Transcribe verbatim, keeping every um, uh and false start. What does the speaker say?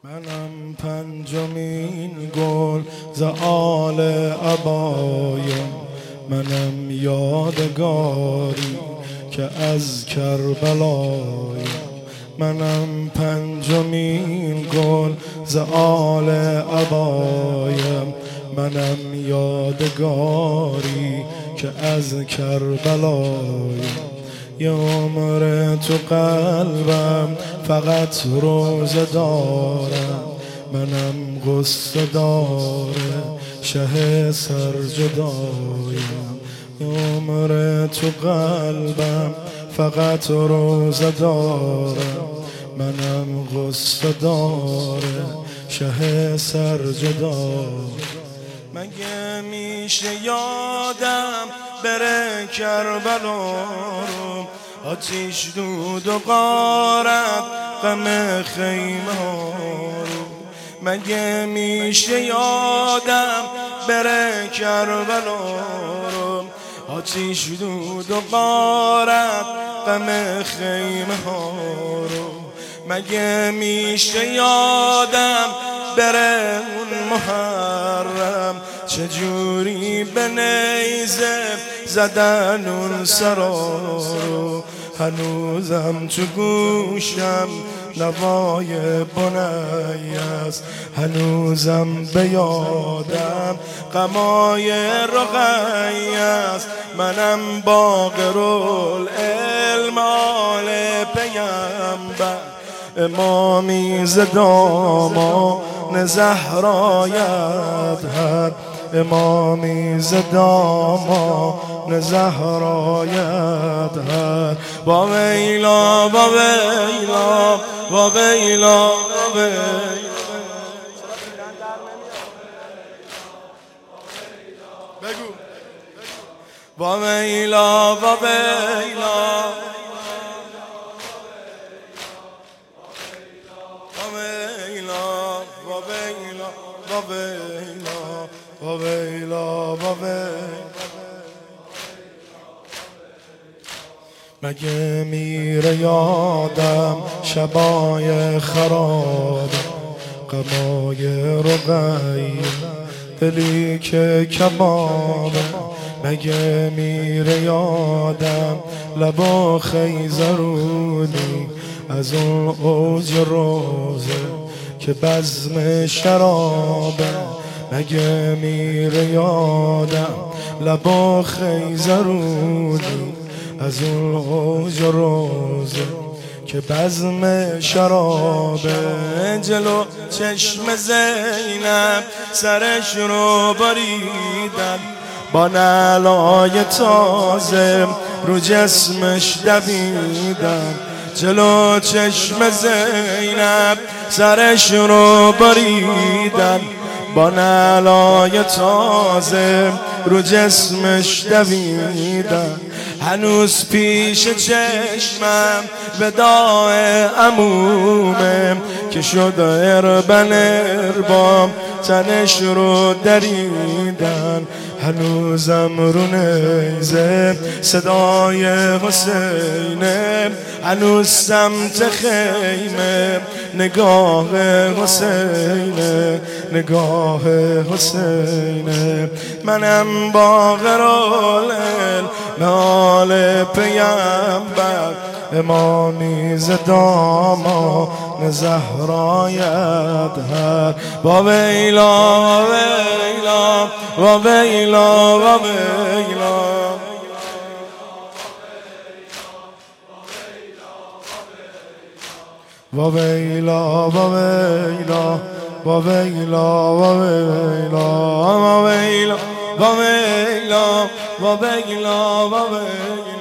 منم پنجمین گل ز آل ابایم، منم یادگاری که از کربلایم. منم پنجمین گل ز آل ابایم، منم یادگاری که از کربلایم. یه عمر تو قلبم فقط روزه دارم، منم غصه داره شه سرجدایم. یه عمر تو قلبم فقط روزه دارم، منم غصه داره شه سرجدایم. مگه میشه یادم بره کربلا رو، آتیش دود و غارت غم خیمه ها رو. مگه میشه یادم بره کربلا رو، آتیش دود و غارت غم خیمه ها رو. مگه میشه یادم بره اون محرم، چجوری به نیزه زدن اون سرا رو. هنوزم تو گوشم نوای بنی است، هنوزم به یادم غمای رقی است. منم باقرالعلم آل پیمبر، امامی ز دامان زهرایت هر، امامی ز دامان زهرایت هر. با ویلا با ویلا با ویلا با ویلا بگو با ویلا با ویلا با ویلا با ویلا. مگه میره یادم شبای خراب، غمای رقی دلی که کبابه. مگه میره یادم لبا خیزرونی از اون اوج روزه که بزم شرابه. مگه میره یادم لبا خیزرونی از اون اوج روزه که بزم شرابه. جلو چشم زینب سرش رو بریدن، با نعلای تازه رو جسمش دویدن. جلو چشم زینب سرش رو بریدن، با نعلای تازه رو جسمش دویدن. هنوز پیش چشمم وداع عمومه که شد اربن اربام تنش رو دریدن. هنوزم رو نیزه صدای حسینه، هنوز سمت خیمه نگاه حسینه نگاه حسینه. منم باقرالعلم آل پیمبر، امامی ز دامان زهرایت هر. با ویلا با ویلا با ویلا با ویلا با ویلا با ویلا با ویلا با ویلا با ویلا با ویلا با ویلا با ویلا.